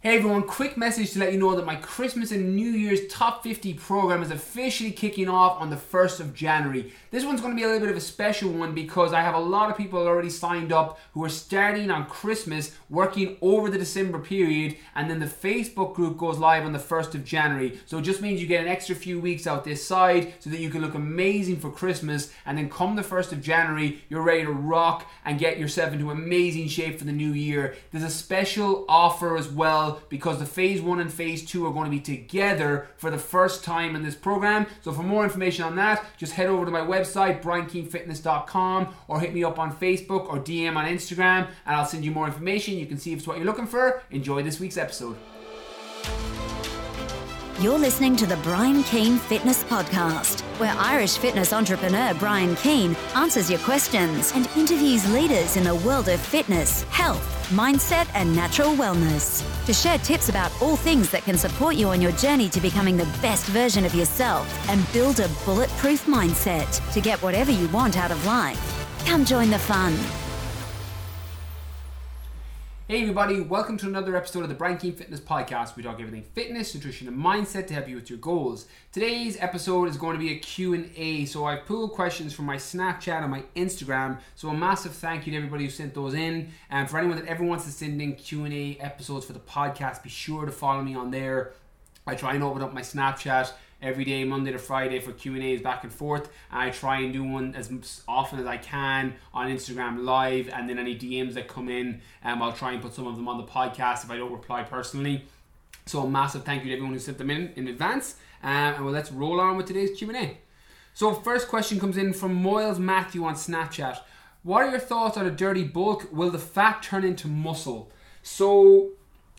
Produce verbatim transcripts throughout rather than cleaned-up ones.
Hey everyone, quick message to let you know that my Christmas and New Year's Top fifty program is officially kicking off on the first of January. This one's going to be a little bit of a special one because I have a lot of people already signed up who are starting on Christmas, working over the December period, and then the Facebook group goes live on the first of January. So it just means you get an extra few weeks out this side so that you can look amazing for Christmas, and then come the first of January, you're ready to rock and get yourself into amazing shape for the new year. There's a special offer as well, because the phase one and phase two are going to be together for the first time in this program. So for more information on that, just head over to my website, brian keane fitness dot com, or hit me up on Facebook or D M on Instagram, and I'll send you more information. You can see if it's what you're looking for. Enjoy this week's episode. You're listening to the Brian Keane Fitness Podcast, where Irish fitness entrepreneur Brian Keane answers your questions and interviews leaders in the world of fitness, health, mindset, and natural wellness to share tips about all things that can support you on your journey to becoming the best version of yourself and build a bulletproof mindset to get whatever you want out of life. Come join the fun. Hey everybody, welcome to another episode of the Brian Keane Fitness Podcast. We talk everything fitness, nutrition, and mindset to help you with your goals. Today's episode is going to be a Q and A, so I've pulled questions from my Snapchat and my Instagram, so a massive thank you to everybody who sent those in. And for anyone that ever wants to send in Q and A episodes for the podcast, be sure to follow me on there. I try and open up my Snapchat every day, Monday to Friday, for Q and A's back and forth. And I try and do one as often as I can on Instagram Live, and then any D Ms that come in, um, I'll try and put some of them on the podcast if I don't reply personally. So a massive thank you to everyone who sent them in in advance. Um, and well, let's roll on with today's Q and A. So first question comes in from Moyles Matthew on Snapchat. What are your thoughts on a dirty bulk? Will the fat turn into muscle? So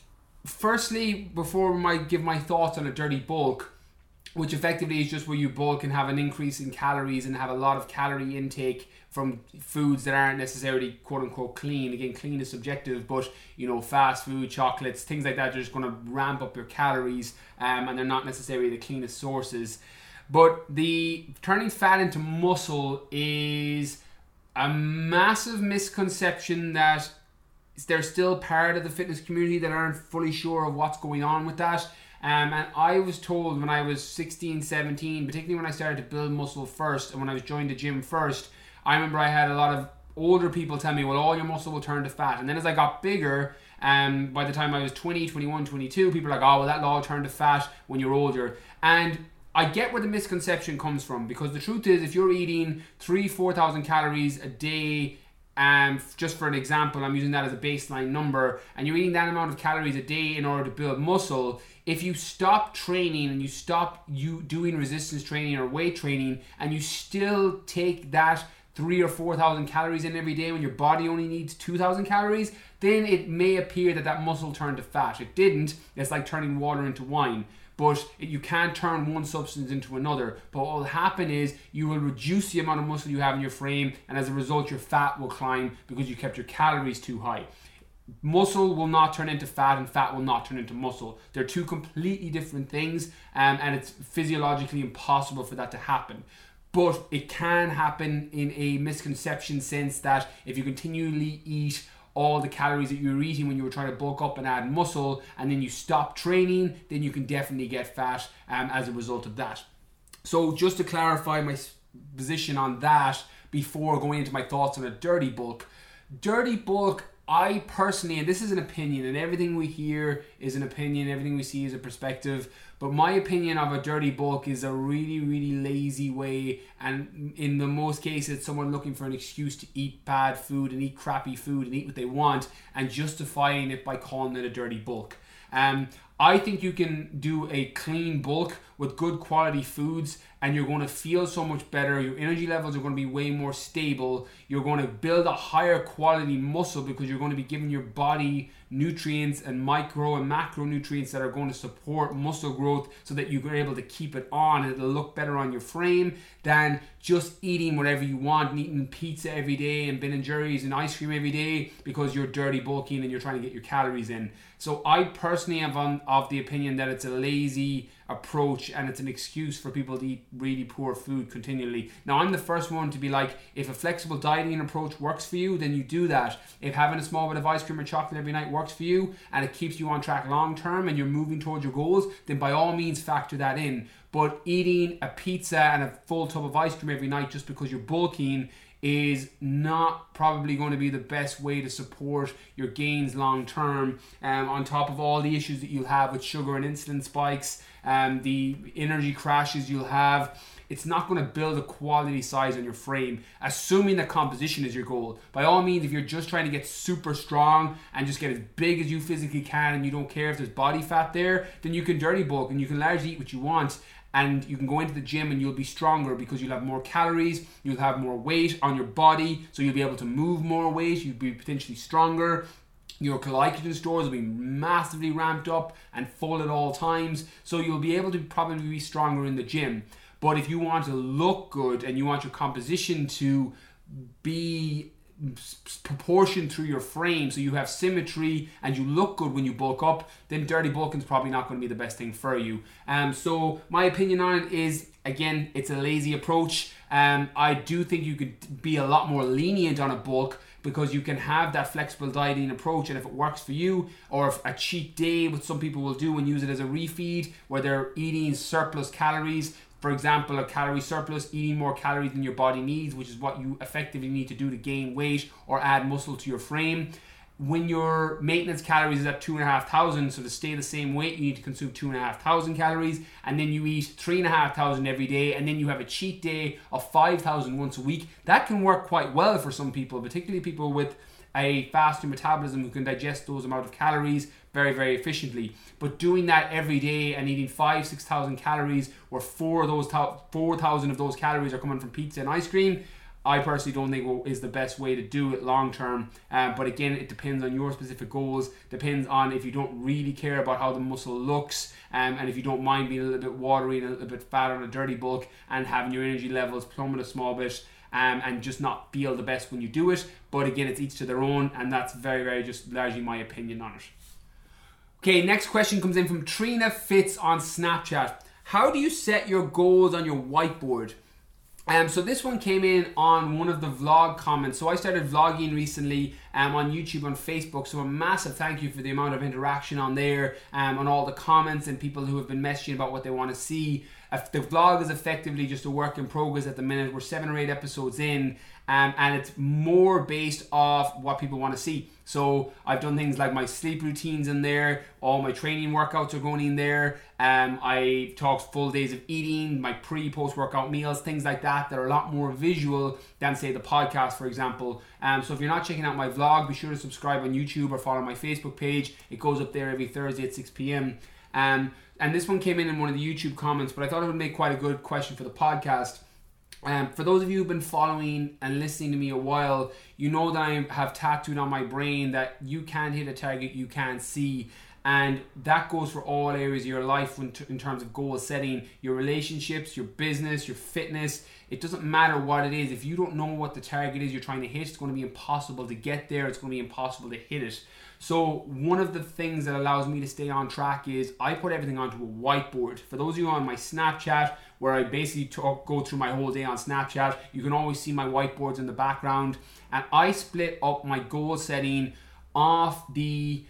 firstly, before I give my thoughts on a dirty bulk, which effectively is just where you bulk and have an increase in calories and have a lot of calorie intake from foods that aren't necessarily quote unquote clean. Again, clean is subjective, but you know, fast food, chocolates, things like that are just going to ramp up your calories, um, and they're not necessarily the cleanest sources. But the turning fat into muscle is a massive misconception that they're still part of the fitness community that aren't fully sure of what's going on with that. Um, and I was told when I was sixteen, seventeen, particularly when I started to build muscle first and when I was joined the gym first, I remember I had a lot of older people tell me, well, all your muscle will turn to fat. And then as I got bigger, um, by the time I was twenty, twenty-one, twenty-two, people were like, oh, well, that'll all turn to fat when you're older. And I get where the misconception comes from, because the truth is, if you're eating three, four thousand calories a day, Um, just for an example, I'm using that as a baseline number, and you're eating that amount of calories a day in order to build muscle, if you stop training and you stop you doing resistance training or weight training, and you still take that three or four thousand calories in every day when your body only needs two thousand calories, then it may appear that that muscle turned to fat. It didn't. It's like turning water into wine. But you can't turn one substance into another. But what will happen is you will reduce the amount of muscle you have in your frame, and as a result your fat will climb because you kept your calories too high. Muscle will not turn into fat, and fat will not turn into muscle. They're two completely different things, um, and it's physiologically impossible for that to happen. But it can happen in a misconception sense that if you continually eat all the calories that you were eating when you were trying to bulk up and add muscle, and then you stop training, then you can definitely get fat um, as a result of that. So just to clarify my position on that before going into my thoughts on a dirty bulk. Dirty bulk, I personally, and this is an opinion, and everything we hear is an opinion, everything we see is a perspective, but my opinion of a dirty bulk is a really, really lazy way, and in the most cases, someone looking for an excuse to eat bad food and eat crappy food and eat what they want, and justifying it by calling it a dirty bulk. Um, I think you can do a clean bulk with good quality foods, and you're going to feel so much better. Your energy levels are going to be way more stable. You're going to build a higher quality muscle because you're going to be giving your body nutrients and micro and macronutrients that are going to support muscle growth so that you're able to keep it on and it'll look better on your frame than just eating whatever you want and eating pizza every day and Ben and Jerry's and ice cream every day because you're dirty bulking and you're trying to get your calories in. So I personally am on, of the opinion that it's a lazy approach, and it's an excuse for people to eat really poor food continually. Now, I'm the first one to be like, if a flexible dieting approach works for you, then you do that. If having a small bit of ice cream or chocolate every night works for you and it keeps you on track long term and you're moving towards your goals, then by all means factor that in. But eating a pizza and a full tub of ice cream every night just because you're bulking is not probably going to be the best way to support your gains long term. Um, on top of all the issues that you'll have with sugar and insulin spikes, um, the energy crashes you'll have, it's not going to build a quality size on your frame, assuming that composition is your goal. By all means, if you're just trying to get super strong and just get as big as you physically can and you don't care if there's body fat there, then you can dirty bulk and you can largely eat what you want. And you can go into the gym and you'll be stronger because you'll have more calories, you'll have more weight on your body, so you'll be able to move more weight, you'll be potentially stronger. Your glycogen stores will be massively ramped up and full at all times, so you'll be able to probably be stronger in the gym. But if you want to look good and you want your composition to be proportion through your frame so you have symmetry and you look good when you bulk up, then dirty bulking is probably not going to be the best thing for you. Um, so my opinion on it is, again, it's a lazy approach. Um, I do think you could be a lot more lenient on a bulk because you can have that flexible dieting approach, and if it works for you, or if a cheat day, what some people will do and use it as a refeed where they're eating surplus calories. For example, a calorie surplus, eating more calories than your body needs, which is what you effectively need to do to gain weight or add muscle to your frame. When your maintenance calories is at two and a half thousand, so to stay the same weight, you need to consume two and a half thousand calories, and then you eat three and a half thousand every day, and then you have a cheat day of five thousand once a week. That can work quite well for some people, particularly people with a faster metabolism who can digest those amount of calories very, very efficiently. But doing that every day and eating five, six thousand calories, where four of those four thousand of those calories are coming from pizza and ice cream, I personally don't think is the best way to do it long term. Um, but again, it depends on your specific goals. Depends on if you don't really care about how the muscle looks, um, and if you don't mind being a little bit watery and a little bit fat on a dirty bulk and having your energy levels plummet a small bit. Um, and just not feel the best when you do it. But again, it's each to their own, and that's very, very just largely my opinion on it. Okay, next question comes in from Trina Fitz on Snapchat. How do you set your goals on your whiteboard? Um, so this one came in on one of the vlog comments. So I started vlogging recently um, on YouTube, on Facebook. So a massive thank you for the amount of interaction on there, um, on all the comments and people who have been messaging about what they want to see. If the vlog is effectively just a work in progress at the minute. We're seven or eight episodes in, um, and it's more based off what people want to see. So I've done things like my sleep routines in there, all my training workouts are going in there. Um, I talked full days of eating, my pre, post workout meals, things like that that are a lot more visual than say the podcast, for example. Um, so if you're not checking out my vlog, be sure to subscribe on YouTube or follow my Facebook page. It goes up there every Thursday at six p.m. Um, and this one came in in one of the YouTube comments, but I thought it would make quite a good question for the podcast. Um, for those of you who've been following and listening to me a while, you know that I have tattooed on my brain that you can't hit a target you can't see. And that goes for all areas of your life in, t- in terms of goal setting, your relationships, your business, your fitness. It doesn't matter what it is. If you don't know what the target is you're trying to hit, it's going to be impossible to get there. It's going to be impossible to hit it. So one of the things that allows me to stay on track is I put everything onto a whiteboard. For those of you on my Snapchat, where I basically talk, go through my whole day on Snapchat, you can always see my whiteboards in the background. And I split up my goal setting off the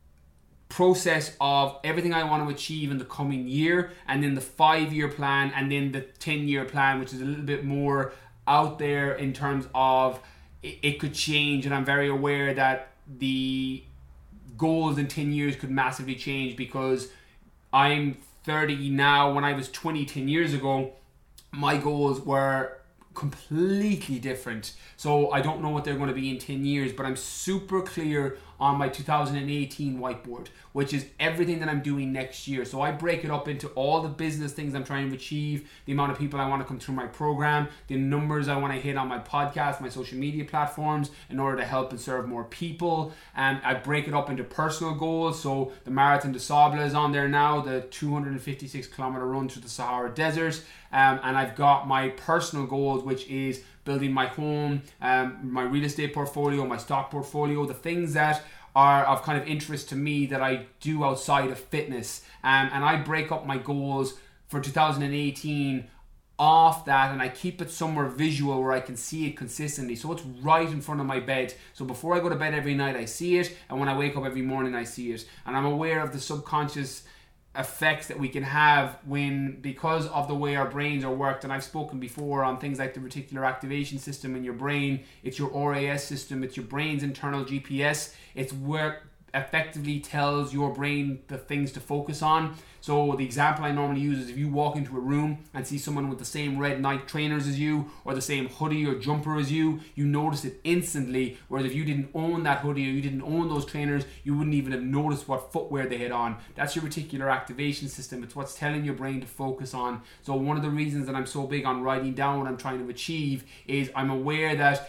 process of everything I want to achieve in the coming year, and then the five-year plan, and then the ten-year plan, which is a little bit more out there in terms of it, it could change. And I'm very aware that the goals in ten years could massively change because I'm thirty now. When I was twenty ten years ago, my goals were completely different. So I don't know what they're going to be in ten years, but I'm super clear on my two thousand eighteen whiteboard, which is everything that I'm doing next year. So I break it up into all the business things I'm trying to achieve, the amount of people I want to come through my program, the numbers I want to hit on my podcast, my social media platforms in order to help and serve more people. And I break it up into personal goals. So the Marathon des Sables is on there now, the two hundred fifty-six kilometer run through the Sahara Desert. Um, and I've got my personal goals, which is building my home, um, my real estate portfolio, my stock portfolio, the things that are of kind of interest to me that I do outside of fitness. Um, and I break up my goals for two thousand eighteen off that, and I keep it somewhere visual where I can see it consistently. So it's right in front of my bed. So before I go to bed every night, I see it, and when I wake up every morning, I see it. And I'm aware of the subconscious effects that we can have when, because of the way our brains are worked. And I've spoken before on things like the reticular activation system in your brain. It's your R A S system. It's your brain's internal G P S. It's where effectively tells your brain the things to focus on. So the example I normally use is if you walk into a room and see someone with the same red Nike trainers as you, or the same hoodie or jumper as you, you notice it instantly. Whereas if you didn't own that hoodie or you didn't own those trainers, you wouldn't even have noticed what footwear they had on. That's your reticular activation system. It's what's telling your brain to focus on. So one of the reasons that I'm so big on writing down what I'm trying to achieve is I'm aware that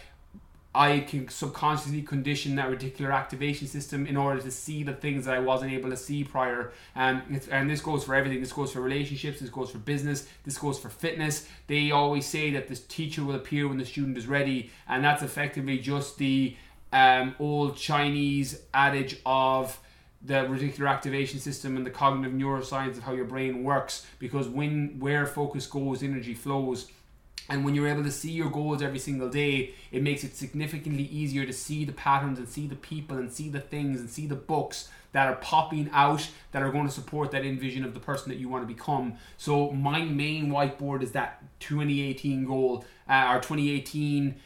I can subconsciously condition that reticular activation system in order to see the things that I wasn't able to see prior. Um, it's, and this goes for everything. This goes for relationships. This goes for business. This goes for fitness. They always say that the teacher will appear when the student is ready. And that's effectively just the um, old Chinese adage of the reticular activation system and the cognitive neuroscience of how your brain works. Because when where focus goes, energy flows. And when you're able to see your goals every single day, it makes it significantly easier to see the patterns and see the people and see the things and see the books that are popping out that are going to support that envision of the person that you want to become. So my main whiteboard is that twenty eighteen goal, uh, or twenty eighteen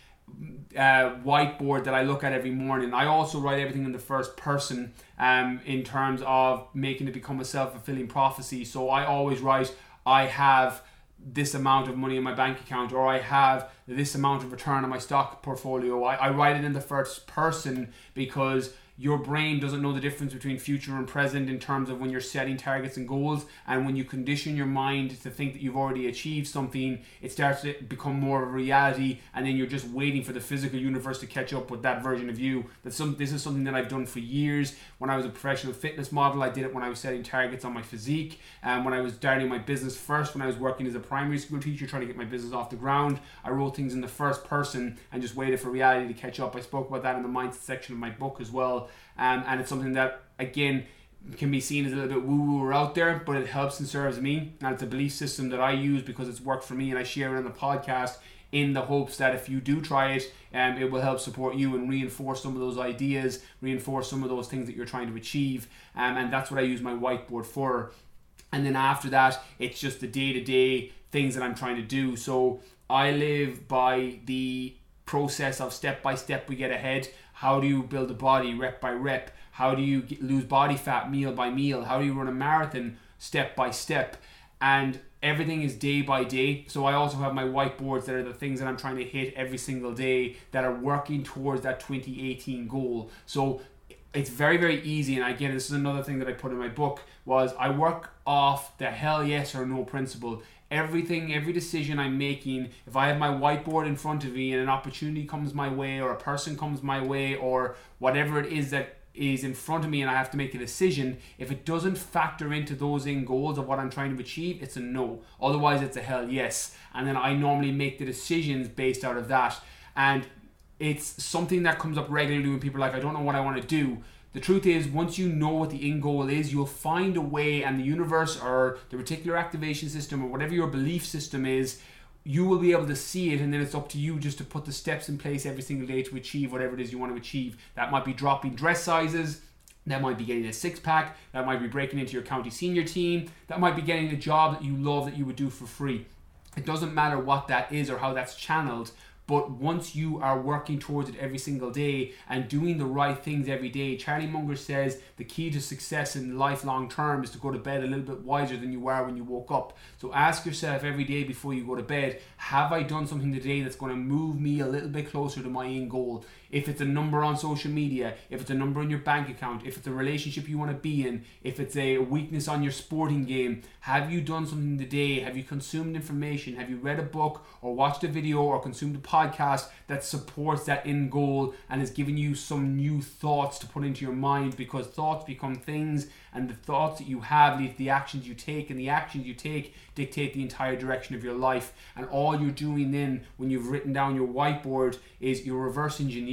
uh, whiteboard that I look at every morning. I also write everything in the first person um, in terms of making it become a self-fulfilling prophecy. So I always write, I have this amount of money in my bank account, or I have this amount of return on my stock portfolio. I, I write it in the first person because your brain doesn't know the difference between future and present in terms of when you're setting targets and goals. And when you condition your mind to think that you've already achieved something, it starts to become more of a reality, and then you're just waiting for the physical universe to catch up with that version of you. That's some, this is something that I've done for years. When I was a professional fitness model, I did it when I was setting targets on my physique. And when I was starting my business first, when I was working as a primary school teacher trying to get my business off the ground, I wrote things in the first person and just waited for reality to catch up. I spoke about that in the mindset section of my book as well. Um, and it's something that, again, can be seen as a little bit woo-woo or out there, but it helps and serves me. And it's a belief system that I use because it's worked for me, and I share it on the podcast in the hopes that if you do try it, um, it will help support you and reinforce some of those ideas, reinforce some of those things that you're trying to achieve. Um, and that's what I use my whiteboard for. And then after that, it's just the day-to-day things that I'm trying to do. So I live by the process of step by step we get ahead. How do you build a body rep by rep? How do you get, lose body fat meal by meal? How do you run a marathon step by step? And everything is day by day. So I also have my whiteboards that are the things that I'm trying to hit every single day that are working towards that twenty eighteen goal. So it's very, very easy. And again, this is another thing that I put in my book, was I work off the hell yes or no principle. Everything, every decision I'm making, if I have my whiteboard in front of me and an opportunity comes my way, or a person comes my way, or whatever it is that is in front of me and I have to make a decision, if it doesn't factor into those end goals of what I'm trying to achieve, it's a no. Otherwise, it's a hell yes. And then I normally make the decisions based out of that. And it's something that comes up regularly when people are like, I don't know what I want to do. The truth is, once you know what the end goal is, you'll find a way, and the universe or the reticular activation system or whatever your belief system is, you will be able to see it, and then it's up to you just to put the steps in place every single day to achieve whatever it is you want to achieve. That might be dropping dress sizes, that might be getting a six pack, that might be breaking into your county senior team, that might be getting a job that you love that you would do for free. It doesn't matter what that is or how that's channeled. But once you are working towards it every single day and doing the right things every day, Charlie Munger says the key to success in life long term is to go to bed a little bit wiser than you were when you woke up. So ask yourself every day before you go to bed, have I done something today that's going to move me a little bit closer to my end goal? If it's a number on social media, if it's a number in your bank account, if it's a relationship you want to be in, if it's a weakness on your sporting game, have you done something today? Have you consumed information? Have you read a book or watched a video or consumed a podcast that supports that end goal and is giving you some new thoughts to put into your mind? Because thoughts become things, and the thoughts that you have lead to the actions you take, and the actions you take dictate the entire direction of your life. And all you're doing then when you've written down your whiteboard is you're reverse engineering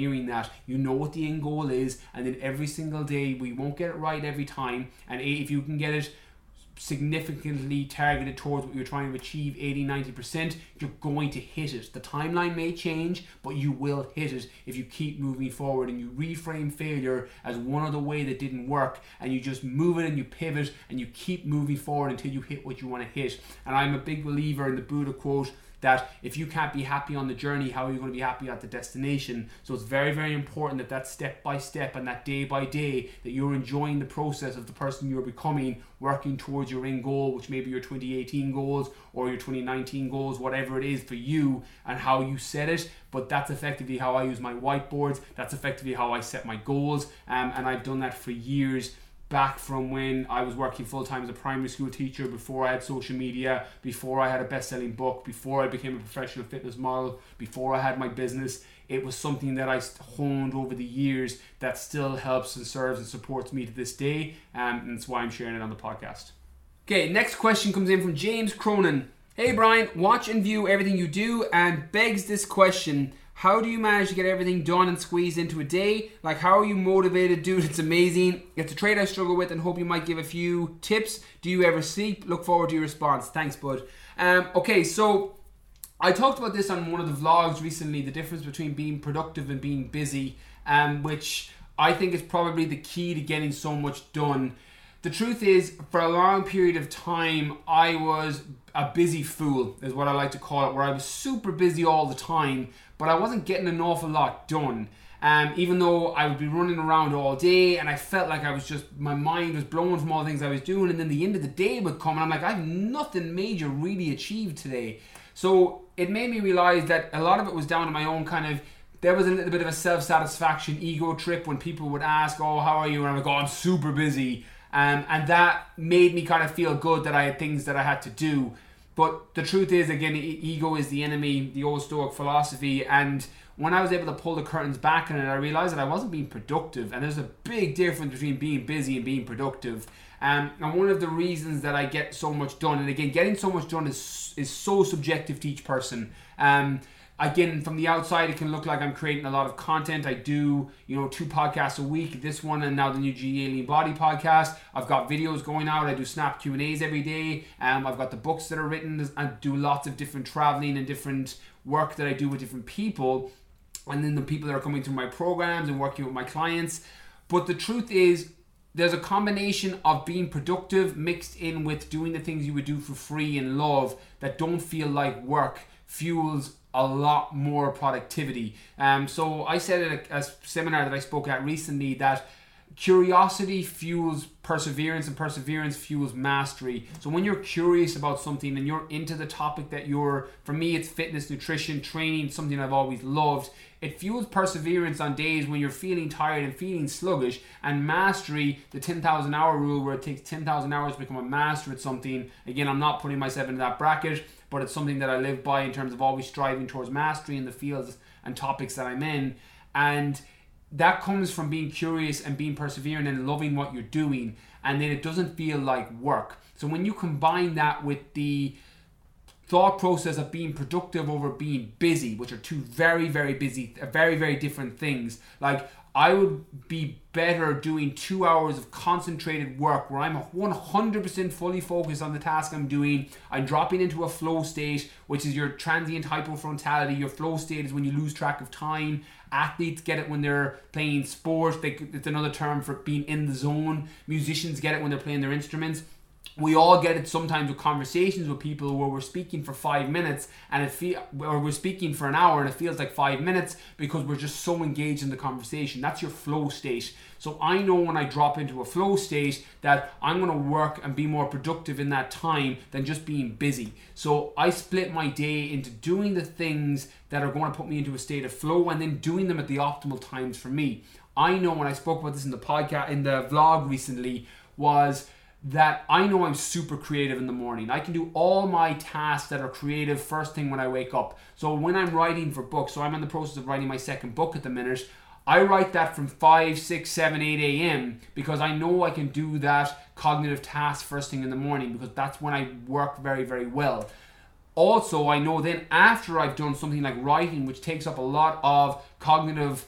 engineering that. You know what the end goal is, and then every single day, we won't get it right every time, and if you can get it significantly targeted towards what you're trying to achieve, eighty to ninety percent, you're going to hit it. The timeline may change, but you will hit it if you keep moving forward and you reframe failure as one other way that didn't work, and you just move it and you pivot and you keep moving forward until you hit what you want to hit. And I'm a big believer in the Buddha quote that if you can't be happy on the journey, how are you going to be happy at the destination? So it's very, very important that that step by step and that day by day, that you're enjoying the process of the person you're becoming, working towards your end goal, which may be your twenty eighteen goals or your twenty nineteen goals, whatever it is for you and how you set it. But that's effectively how I use my whiteboards. That's effectively how I set my goals. Um, and I've done that for years, back from when I was working full-time as a primary school teacher, before I had social media, before I had a best-selling book, before I became a professional fitness model, before I had my business. It was something that I honed over the years that still helps and serves and supports me to this day, um, and that's why I'm sharing it on the podcast. Okay, next question comes in from James Cronin. Hey Brian, watch and view everything you do, and begs this question: how do you manage to get everything done and squeezed into a day? Like, how are you motivated? Dude, it's amazing. It's a trait I struggle with and hope you might give a few tips. Do you ever sleep? Look forward to your response. Thanks, bud. Um, okay, so I talked about this on one of the vlogs recently, the difference between being productive and being busy, um, which I think is probably the key to getting so much done. The truth is, for a long period of time, I was a busy fool, is what I like to call it, where I was super busy all the time, but I wasn't getting an awful lot done. Um, even though I would be running around all day and I felt like I was just, my mind was blown from all the things I was doing, and then the end of the day would come and I'm like, I have nothing major really achieved today. So it made me realize that a lot of it was down to my own kind of, there was a little bit of a self-satisfaction ego trip when people would ask, oh, how are you? And I'm like, oh, I'm super busy. Um, and that made me kind of feel good that I had things that I had to do. But the truth is, again, e- ego is the enemy, the old Stoic philosophy. And when I was able to pull the curtains back on it, I realized that I wasn't being productive. And there's a big difference between being busy and being productive. Um, and one of the reasons that I get so much done, and again, getting so much done is is so subjective to each person. Um, Again, from the outside, it can look like I'm creating a lot of content. I do, you know, two podcasts a week, this one and now the new G Alien Body podcast. I've got videos going out. I do Snap Q and A's every day. Um, I've got the books that are written. I do lots of different traveling and different work that I do with different people. And then the people that are coming through my programs and working with my clients. But the truth is, there's a combination of being productive mixed in with doing the things you would do for free and love that don't feel like work fuels a lot more productivity. Um, so I said at a, a seminar that I spoke at recently that curiosity fuels perseverance and perseverance fuels mastery. So when you're curious about something and you're into the topic that you're, for me it's fitness, nutrition, training, something I've always loved, it fuels perseverance on days when you're feeling tired and feeling sluggish. And mastery, the ten thousand hour rule, where it takes ten thousand hours to become a master at something. Again, I'm not putting myself into that bracket, but it's something that I live by in terms of always striving towards mastery in the fields and topics that I'm in. And that comes from being curious and being persevering and loving what you're doing, and then it doesn't feel like work. So when you combine that with the thought process of being productive over being busy, which are two very, very busy, very, very different things. Like, I would be better doing two hours of concentrated work where I'm one hundred percent fully focused on the task I'm doing. I'm dropping into a flow state, which is your transient hypofrontality. Your flow state is when you lose track of time. Athletes get it when they're playing sports. They, it's another term for being in the zone. Musicians get it when they're playing their instruments. We all get it sometimes with conversations with people where we're speaking for five minutes and it feel, or we're speaking for an hour and it feels like five minutes because we're just so engaged in the conversation. That's your flow state. So I know when I drop into a flow state that I'm going to work and be more productive in that time than just being busy. So I split my day into doing the things that are going to put me into a state of flow and then doing them at the optimal times for me. I know when I spoke about this in the podcast, in the vlog recently, was that I know I'm super creative in the morning. I can do all my tasks that are creative first thing when I wake up. So when I'm writing for books, so I'm in the process of writing my second book at the minute, I write that from five, six, seven, eight a.m. because I know I can do that cognitive task first thing in the morning because that's when I work very, very well. Also, I know then after I've done something like writing, which takes up a lot of cognitive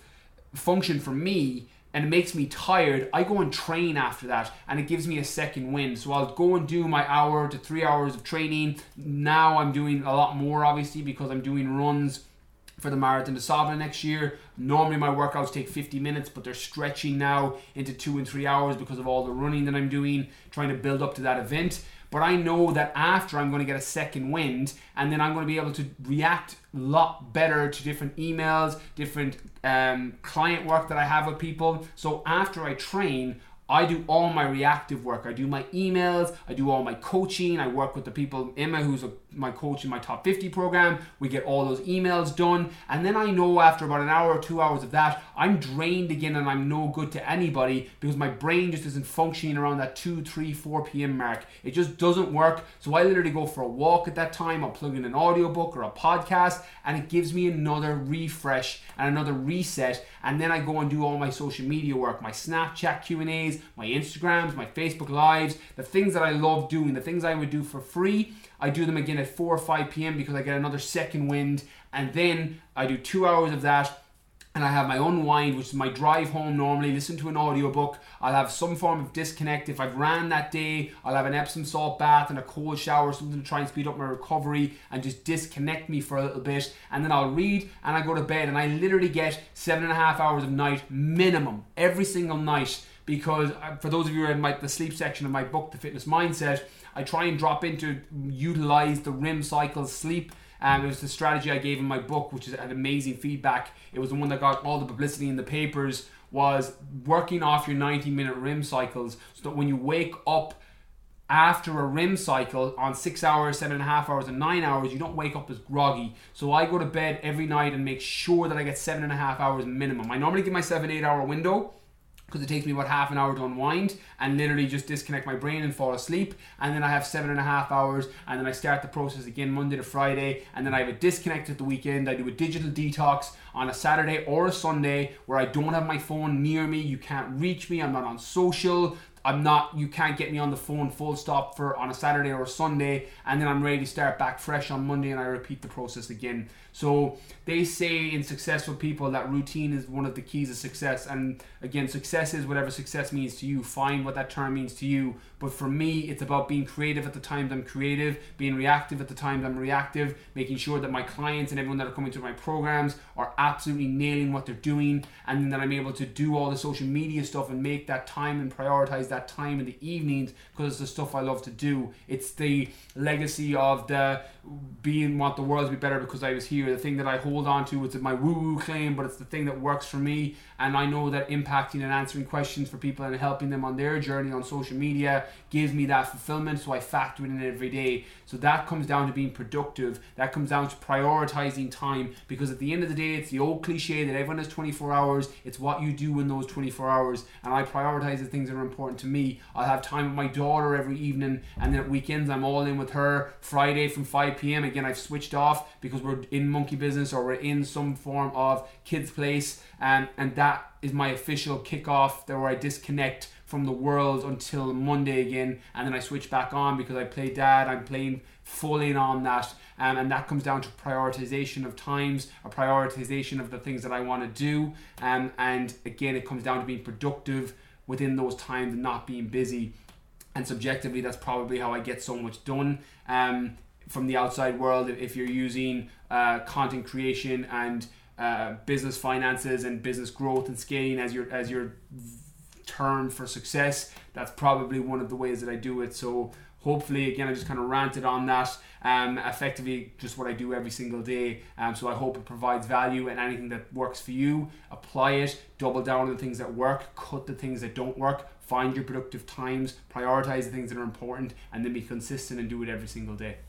function for me and it makes me tired, I go and train after that, and it gives me a second wind. So I'll go and do my hour to three hours of training. Now I'm doing a lot more, obviously, because I'm doing runs for the Marathon des Sables next year. Normally my workouts take fifty minutes, but they're stretching now into two and three hours because of all the running that I'm doing, trying to build up to that event. But I know that after I'm going to get a second wind, and then I'm going to be able to react a lot better to different emails, different um, client work that I have with people. So after I train, I do all my reactive work. I do my emails, I do all my coaching, I work with the people, Emma, who's a, my coach in my top fifty program. We get all those emails done, and then I know after about an hour or two hours of that, I'm drained again and I'm no good to anybody because my brain just isn't functioning around that two, three, four p.m. mark. It just doesn't work. So I literally go for a walk at that time. I'll plug in an audiobook or a podcast, and it gives me another refresh and another reset. And then I go and do all my social media work, my Snapchat Q and A's, my Instagrams, my Facebook Lives, the things that I love doing, the things I would do for free. I do them again at four or five p.m. because I get another second wind, and then I do two hours of that, and I have my unwind, which is my drive home normally, listen to an audiobook. I'll have some form of disconnect. If I've ran that day, I'll have an Epsom salt bath and a cold shower, something to try and speed up my recovery and just disconnect me for a little bit. And then I'll read and I go to bed, and I literally get seven and a half hours of night minimum every single night. Because for those of you who are in my, the sleep section of my book, The Fitness Mindset, I try and drop into, utilize the R E M cycle sleep. Um, it was the strategy I gave in my book, which had amazing feedback. It was the one that got all the publicity in the papers, was working off your ninety minute R E M cycles, so that when you wake up after a R E M cycle on six hours, seven and a half hours, and nine hours, you don't wake up as groggy. So I go to bed every night and make sure that I get seven and a half hours minimum. I normally give myself an eight hour window, because it takes me about half an hour to unwind and literally just disconnect my brain and fall asleep. And then I have seven and a half hours, and then I start the process again Monday to Friday, and then I have a disconnect at the weekend. I do a digital detox on a Saturday or a Sunday where I don't have my phone near me. You can't reach me. I'm not on social. I'm not, you can't get me on the phone full stop for on a Saturday or a Sunday, and then I'm ready to start back fresh on Monday, and I repeat the process again. So they say in successful people that routine is one of the keys of success. And again, success is whatever success means to you. Find what that term means to you. But for me, it's about being creative at the times I'm creative, being reactive at the times I'm reactive, making sure that my clients and everyone that are coming to my programs are absolutely nailing what they're doing, and then that I'm able to do all the social media stuff and make that time and prioritize that time in the evenings, because it's the stuff I love to do. It's the legacy of the being want the world to be better because I was here. The thing that I hold on to, it's my woo-woo claim, but it's the thing that works for me. And I know that impacting and answering questions for people and helping them on their journey on social media gives me that fulfillment, so I factor it in every day. So that comes down to being productive. That comes down to prioritizing time, because at the end of the day, it's the old cliche that everyone has twenty-four hours. It's what you do in those twenty-four hours, and I prioritize the things that are important to me. I'll have time with my daughter every evening, and then at weekends I'm all in with her. Friday from five p.m. again, I've switched off because we're in monkey business or we're in some form of kids place, um, and that is my official kickoff there where I disconnect from the world until Monday again, and then I switch back on because I play dad. I'm playing full in on that, um, and that comes down to prioritization of times, a prioritization of the things that I want to do, um, and again it comes down to being productive within those times and not being busy. And subjectively, that's probably how I get so much done. Um, from the outside world, if you're using uh, content creation and uh, business finances and business growth and scaling as your as your term for success, that's probably one of the ways that I do it. So hopefully, again, I just kind of ranted on that. Um, effectively, just what I do every single day. Um, so I hope it provides value, and anything that works for you, apply it. Double down on the things that work. Cut the things that don't work. Find your productive times. Prioritize the things that are important, and then be consistent and do it every single day.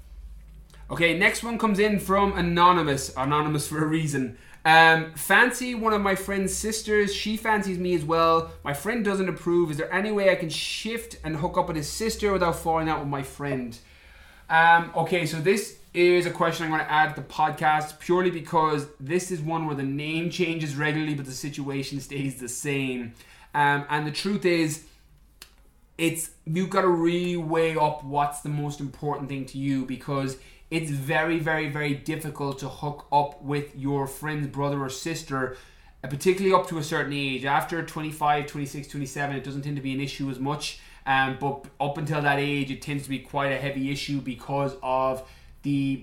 Okay, next one comes in from Anonymous. Anonymous for a reason. Um, fancy one of my friend's sisters. She fancies me as well. My friend doesn't approve. Is there any way I can shift and hook up with his sister without falling out with my friend? Um, okay, so this is a question I'm going to add to the podcast purely because this is one where the name changes regularly but the situation stays the same. Um, and the truth is, it's you've got to really weigh up what's the most important thing to you, because it's very, very, very difficult to hook up with your friend's brother or sister particularly up to a certain age. After twenty-five, twenty-six, twenty-seven, it doesn't tend to be an issue as much. Um, but up until that age, it tends to be quite a heavy issue because of the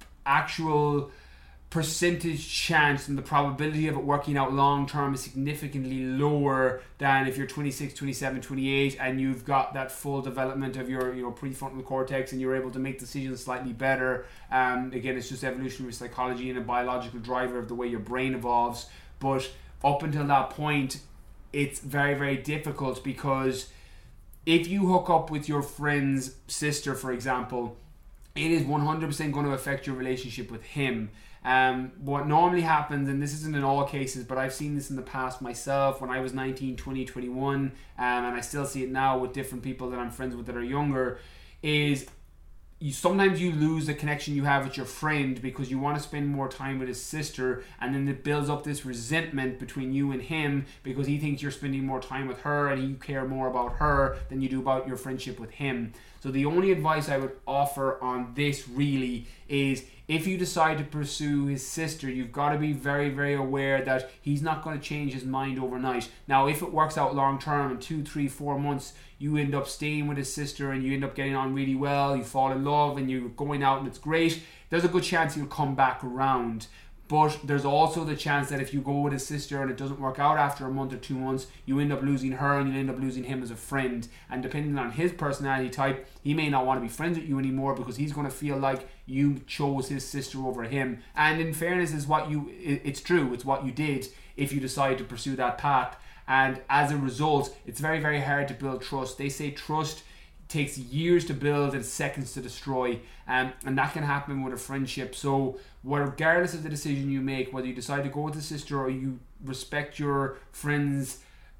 actual percentage chance and the probability of it working out long term is significantly lower than if you're twenty-six, twenty-seven, twenty-eight and you've got that full development of your, you know, prefrontal cortex and you're able to make decisions slightly better. Um, again, it's just evolutionary psychology and a biological driver of the way your brain evolves. But up until that point, it's very, very difficult, because if you hook up with your friend's sister, for example, it is one hundred percent going to affect your relationship with him. Um, what normally happens, and this isn't in all cases, but I've seen this in the past myself when I was nineteen, twenty, twenty-one, um, and I still see it now with different people that I'm friends with that are younger, is you sometimes you lose the connection you have with your friend because you want to spend more time with his sister, and then it builds up this resentment between you and him because he thinks you're spending more time with her and you care more about her than you do about your friendship with him. So the only advice I would offer on this really is, if you decide to pursue his sister, you've got to be very, very aware that he's not going to change his mind overnight. Now, if it works out long term, in two, three, four months, you end up staying with his sister and you end up getting on really well, you fall in love and you're going out and it's great, there's a good chance he'll come back around. But there's also the chance that if you go with his sister and it doesn't work out after a month or two months, you end up losing her and you end up losing him as a friend. And depending on his personality type, he may not want to be friends with you anymore because he's going to feel like you chose his sister over him. And in fairness, is what you it's true, it's what you did if you decide to pursue that path. And as a result, it's very, very hard to build trust. They say trust takes years to build and seconds to destroy, um, and that can happen with a friendship. So regardless of the decision you make, whether you decide to go with the sister or you respect your friend's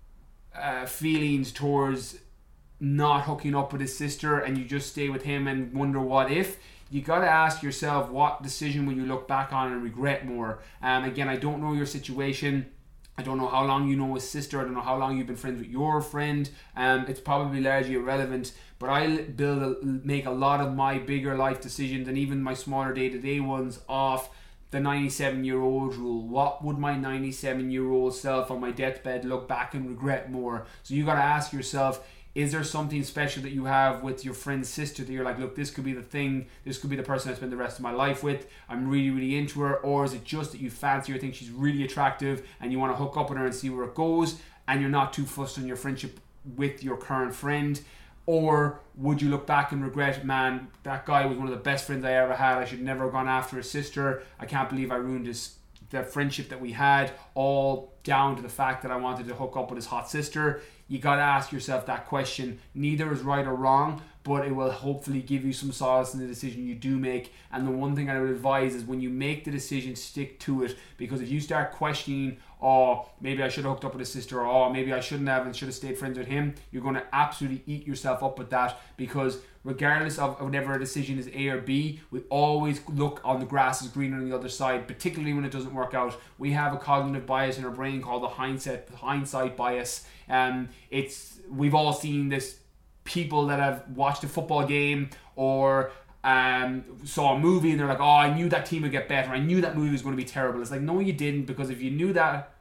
uh, feelings towards not hooking up with his sister and you just stay with him and wonder what if, you got to ask yourself, what decision will you look back on and regret more? Um, again, I don't know your situation. I don't know how long you know his sister. I don't know how long you've been friends with your friend. Um, it's probably largely irrelevant. But I build, a, make a lot of my bigger life decisions and even my smaller day-to-day ones off the ninety-seven-year-old rule. What would my ninety-seven-year-old self on my deathbed look back and regret more? So you got to ask yourself, is there something special that you have with your friend's sister that you're like, look, this could be the thing, this could be the person I spend the rest of my life with, I'm really, really into her? Or is it just that you fancy her, think she's really attractive and you want to hook up with her and see where it goes, and you're not too fussed on your friendship with your current friend? Or would you look back and regret, man, that guy was one of the best friends I ever had, I should never have gone after his sister, I can't believe I ruined his the friendship that we had, all down to the fact that I wanted to hook up with his hot sister? You got to ask yourself that question. Neither is right or wrong, but it will hopefully give you some solace in the decision you do make. And the one thing I would advise is when you make the decision, stick to it, because if you start questioning, oh, maybe I should have hooked up with his sister, or oh, maybe I shouldn't have and should have stayed friends with him, you're going to absolutely eat yourself up with that, because regardless of whatever a decision is A or B, we always look on the grass is greener on the other side, particularly when it doesn't work out. We have a cognitive bias in our brain called the hindsight hindsight bias. Um, it's we've all seen this. People that have watched a football game or um, saw a movie and they're like, oh, I knew that team would get better. I knew that movie was going to be terrible. It's like, no, you didn't, because if you knew that,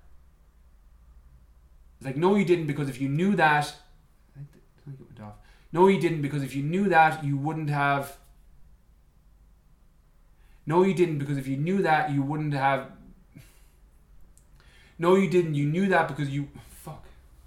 it's like, no, you didn't, because if you knew that, I think it went off. No, you didn't, because if you knew that, you wouldn't have. No, you didn't, because if you knew that, you wouldn't have. No, you didn't. You knew that because you. Fuck.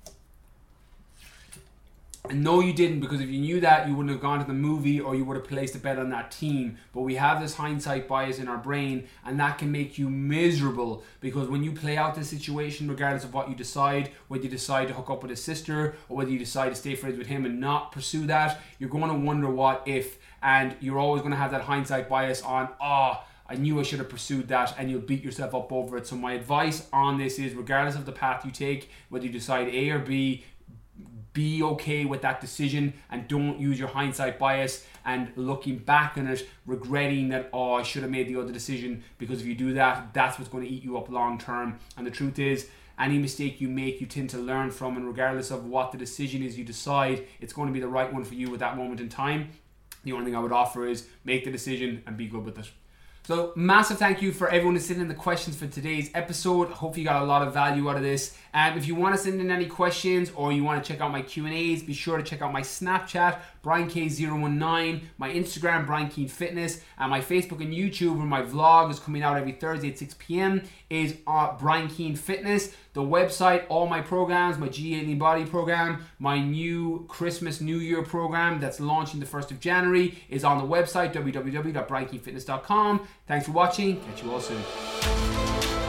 And no, you didn't, because if you knew that, you wouldn't have gone to the movie or you would have placed a bet on that team. But we have this hindsight bias in our brain, and that can make you miserable, because when you play out the situation, regardless of what you decide, whether you decide to hook up with his sister or whether you decide to stay friends with him and not pursue that, you're going to wonder what if, and you're always going to have that hindsight bias on, oh, I knew I should have pursued that, and you'll beat yourself up over it. So my advice on this is, regardless of the path you take, whether you decide A or B, be okay with that decision and don't use your hindsight bias and looking back on it regretting that, oh, I should have made the other decision, because if you do that, that's what's going to eat you up long term. And the truth is, any mistake you make, you tend to learn from, and regardless of what the decision is you decide, it's going to be the right one for you at that moment in time. The only thing I would offer is make the decision and be good with it. So massive thank you for everyone who sent in the questions for today's episode. Hope you got a lot of value out of this. And if you want to send in any questions or you want to check out my Q and A's, be sure to check out my Snapchat, Brian K zero one nine, my Instagram, Brian Keane Fitness, and my Facebook and YouTube, where my vlog is coming out every Thursday at six p.m. is uh, Brian Keane Fitness. The website, all my programs, my G eight Lean Body program, my new Christmas New Year program that's launching the first of January is on the website, w w w dot brian keane fitness dot com. Thanks for watching. Catch you all soon.